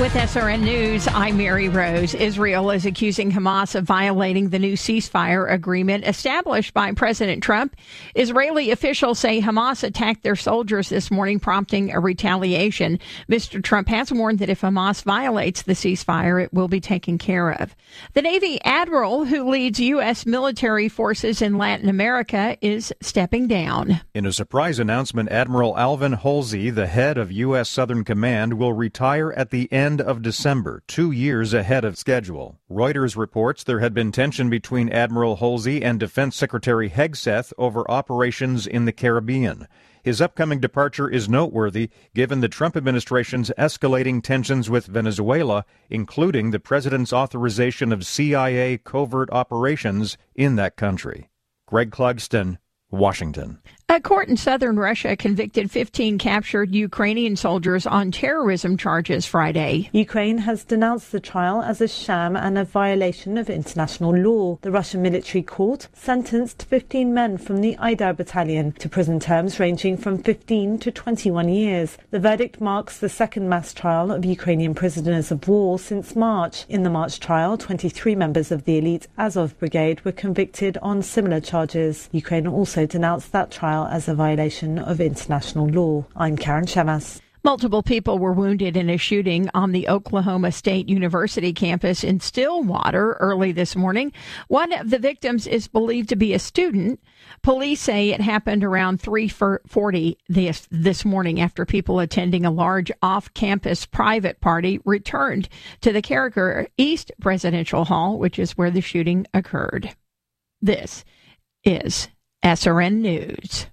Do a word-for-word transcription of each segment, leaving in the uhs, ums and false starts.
With S R N News, I'm Mary Rose. Israel is accusing Hamas of violating the new ceasefire agreement established by President Trump. Israeli officials say Hamas attacked their soldiers this morning, prompting a retaliation. Mister Trump has warned that if Hamas violates the ceasefire, it will be taken care of. The Navy admiral who leads U S military forces in Latin America is stepping down. In a surprise announcement, Admiral Alvin Holsey, the head of U S Southern Command, will retire at the end of December, two years ahead of schedule. Reuters reports there had been tension between Admiral Holsey and Defense Secretary Hegseth over operations in the Caribbean. His upcoming departure is noteworthy given the Trump administration's escalating tensions with Venezuela, including the president's authorization of C I A covert operations in that country. Greg Clugston, Washington. A court in southern Russia convicted fifteen captured Ukrainian soldiers on terrorism charges Friday. Ukraine has denounced the trial as a sham and a violation of international law. The Russian military court sentenced fifteen men from the Aidar battalion to prison terms ranging from fifteen to twenty-one years. The verdict marks the second mass trial of Ukrainian prisoners of war since March. In the March trial, twenty-three members of the elite Azov brigade were convicted on similar charges. Ukraine also denounced that trial as a violation of international law. I'm Karen Shemas. Multiple people were wounded in a shooting on the Oklahoma State University campus in Stillwater early this morning. One of the victims is believed to be a student. Police say it happened around three forty this, this morning after people attending a large off-campus private party returned to the Carricker East Presidential Hall, which is where the shooting occurred. This is S R N News.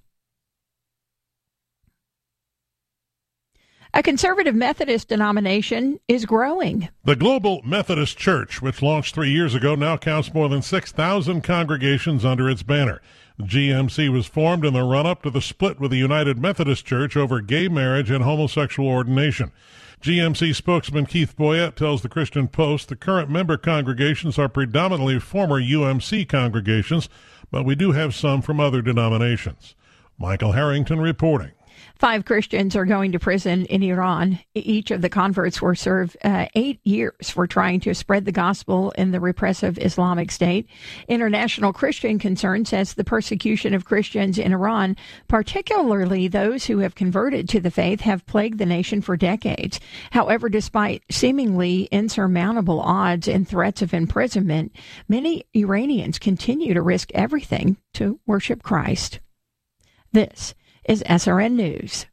A conservative Methodist denomination is growing. The Global Methodist Church, which launched three years ago, now counts more than six thousand congregations under its banner. The G M C was formed in the run-up to the split with the United Methodist Church over gay marriage and homosexual ordination. G M C spokesman Keith Boyett tells the Christian Post the current member congregations are predominantly former U M C congregations, but we do have some from other denominations. Michael Harrington reporting. Five Christians are going to prison in Iran. Each of the converts were served uh, eight years for trying to spread the gospel in the repressive Islamic State. International Christian Concern says the persecution of Christians in Iran, particularly those who have converted to the faith, have plagued the nation for decades. However, despite seemingly insurmountable odds and threats of imprisonment, many Iranians continue to risk everything to worship Christ. This is S R N News.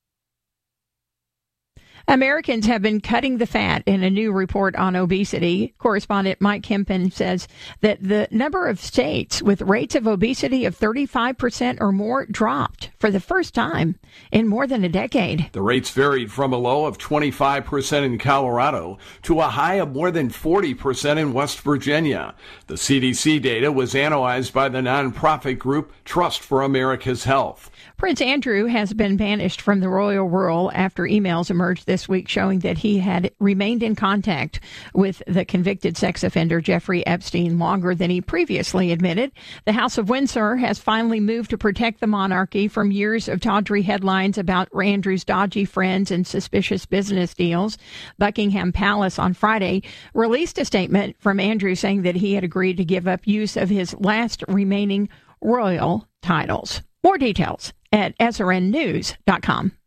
Americans have been cutting the fat in a new report on obesity. Correspondent Mike Kempen says that the number of states with rates of obesity of thirty-five percent or more dropped for the first time in more than a decade. The rates varied from a low of twenty-five percent in Colorado to a high of more than forty percent in West Virginia. The C D C data was analyzed by the nonprofit group Trust for America's Health. Prince Andrew has been banished from the royal rule after emails emerged this week showing that he had remained in contact with the convicted sex offender Jeffrey Epstein longer than he previously admitted. The House of Windsor has finally moved to protect the monarchy from years of tawdry headlines about Andrew's dodgy friends and suspicious business deals. Buckingham Palace on Friday released a statement from Andrew saying that he had agreed to give up use of his last remaining royal titles. More details at S R N news dot com.